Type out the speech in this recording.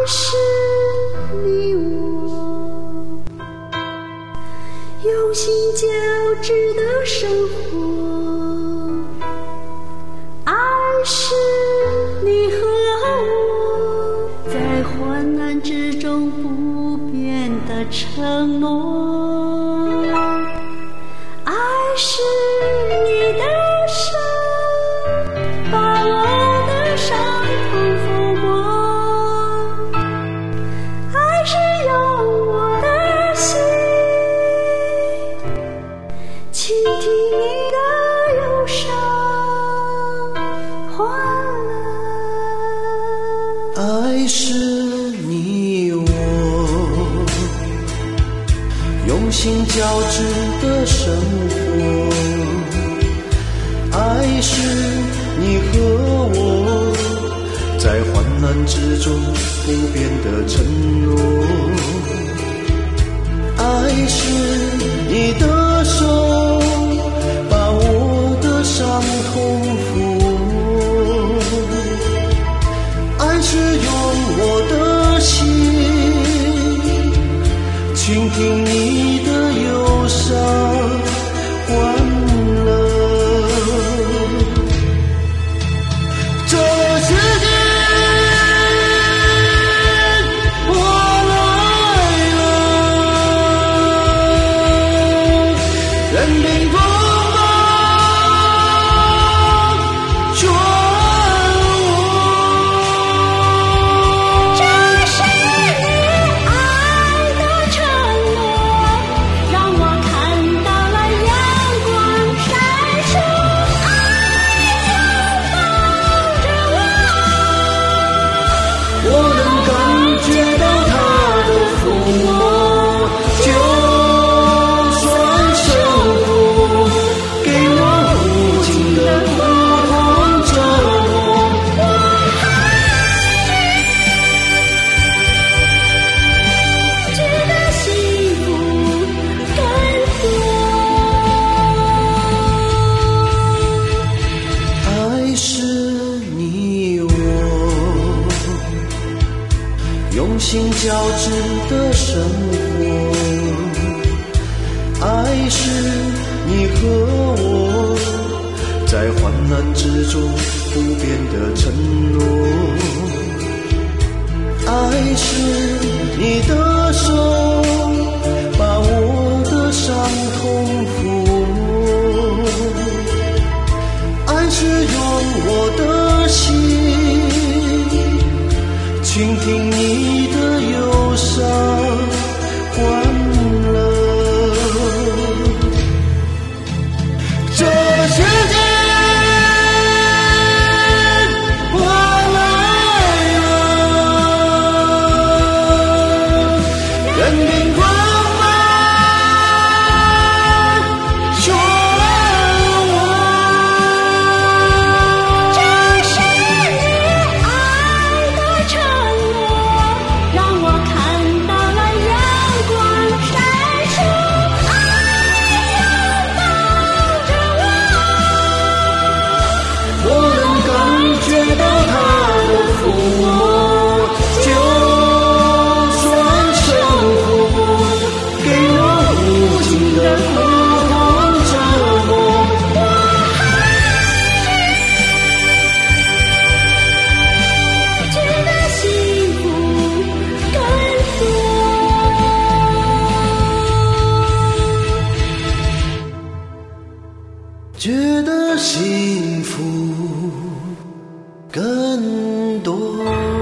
是你我用心交织的生活，爱是你和我在患难之中不变的承诺，爱是你的手把我的伤痛抚摸，爱是用我的心倾听你的忧伤欢乐， 爱是你我用心交织的生活，爱是你和我在患难之中不变的承诺，爱是你的手把我的伤痛抚摸，爱是用我的心倾听你的忧伤欢乐，这世界我来了，任凭风暴卷我， 这是你爱的承诺，让我看到了阳光闪烁，爱拥抱着我， 我能感觉到它的抚摸，就算生活给我无尽的苦痛折磨， 觉得幸福更多。 爱是你我用心交织的生活，爱是你和我在患难之中不变的承诺，爱是你的手把我的伤痛抚摸，爱是用我的心倾听你的忧伤欢乐，这世界我来了，任凭光芒卷我， 这是你爱的承诺，让我看到了阳光闪烁，爱拥抱着我， 我能感觉到它的抚摸，就算生活给我无尽的苦痛折磨， 觉得幸福更多。 觉得幸福更多。